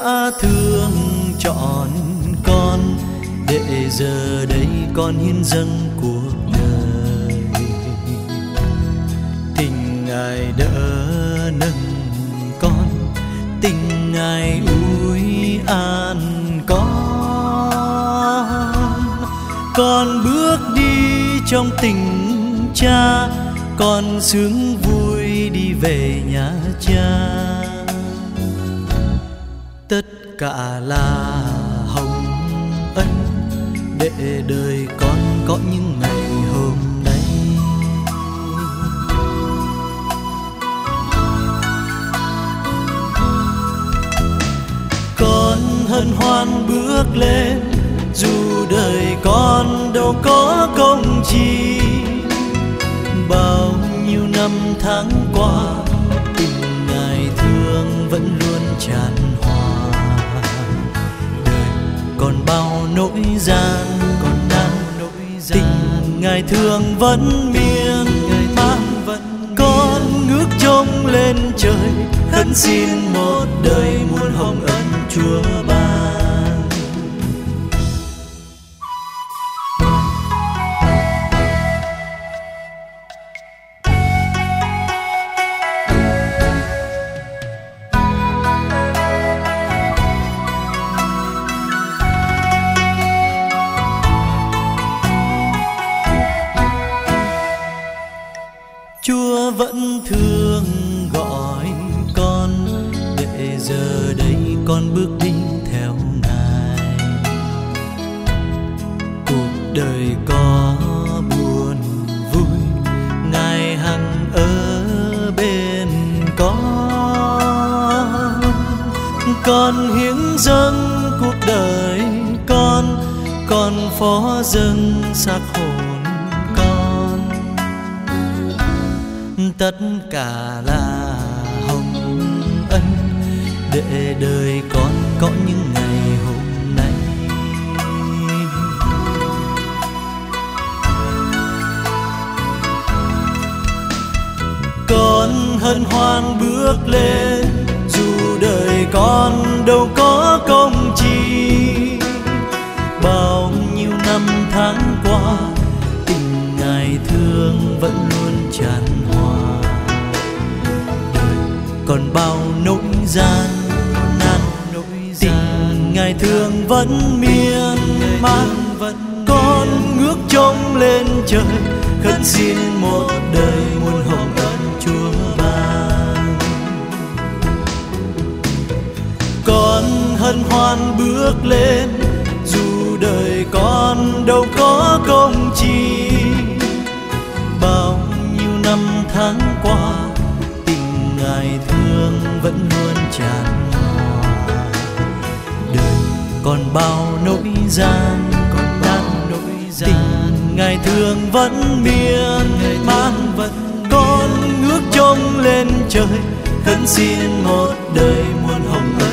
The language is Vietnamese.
đã thương chọn con, để giờ đây con hiến dâng cuộc đời. Tình Ngài đỡ nâng con, tình Ngài ủi an con bước đi trong tình cha, con sướng vui đi về nhà cha. Tất cả là hồng ân, để đời con có những ngày hôm nay. Con hân hoan bước lên, dù đời con đâu có công chi. Bao nhiêu năm tháng qua, tình Ngài thương vẫn luôn tràn hòa. Đời còn bao nỗi gian, còn đang tình Ngài thương vẫn miên man. Con ngước trông lên trời, khấn xin một đời muôn hồng ân Chúa ban. Chúa vẫn thương gọi con, để giờ đây con bước đi theo Ngài. Cuộc đời có buồn vui, Ngài hằng ở bên con. Con hiến dâng cuộc đời con phó dâng xác hồn. Tất cả là hồng ân, để đời con có những ngày hôm nay. Con hân hoan bước lên, dù đời con đâu có công chi. Bao nhiêu năm tháng qua, tình Ngài thương vẫn luôn tràn hòa. Đời còn bao nỗi gian, tình Ngài thương vẫn miên man. Con ngước trông lên trời, khấn xin một đời muôn hồng ân Chúa ban. Con hân hoan bước lên, dù đời con đâu có công chi. Bao nhiêu năm tháng qua, tình Ngài thương vẫn luôn tràn hòa. Đời còn bao nỗi gian, tình Ngài thương vẫn miên man. Con ngước trông lên trời, khấn xin một đời muôn hồng ân